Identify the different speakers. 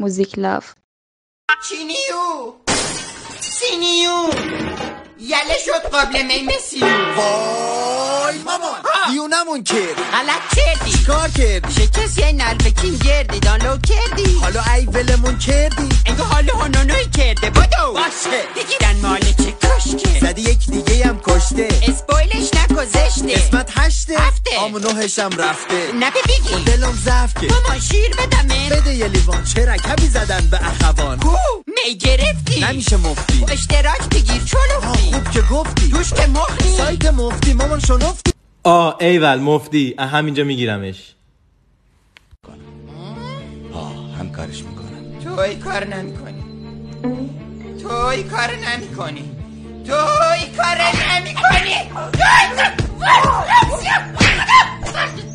Speaker 1: موزیک
Speaker 2: چینیو سینیو یله شد قابل میمسیو.
Speaker 3: وای مامان دیونمون کرد.
Speaker 2: غلط کردی.
Speaker 3: چیکار کردی؟
Speaker 2: شکست یه نرفکین گردی دانلود کردی.
Speaker 3: حالا ای ولمون کردی.
Speaker 2: انگه حالا هنونوی کرده بدو
Speaker 3: باشه
Speaker 2: بگیرن مال چه کشکه.
Speaker 3: زدی یک دیگه هم کشته.
Speaker 2: اسپویلش نگذشته.
Speaker 3: قسمت 8
Speaker 2: هفته.
Speaker 3: آمو 9 هم رفته.
Speaker 2: نبی بگی
Speaker 3: دلم ضعف که
Speaker 2: مامان شیر بدمه.
Speaker 3: بده یه لیوان چه رکبی زدن به اخوان.
Speaker 2: می گرفتی
Speaker 3: نمیشه مفتی.
Speaker 2: اشتراک بگیر چلوفتی.
Speaker 3: خوب که گفتی
Speaker 2: دوش که مخی
Speaker 3: سایت مفتی مامان شنفتی.
Speaker 4: ایول مفتی همینجا میگیرمش.
Speaker 3: همکارش میکنم.
Speaker 2: توی کار نمیکنی. توی کار نمیکنی. توی کار نمیکنی.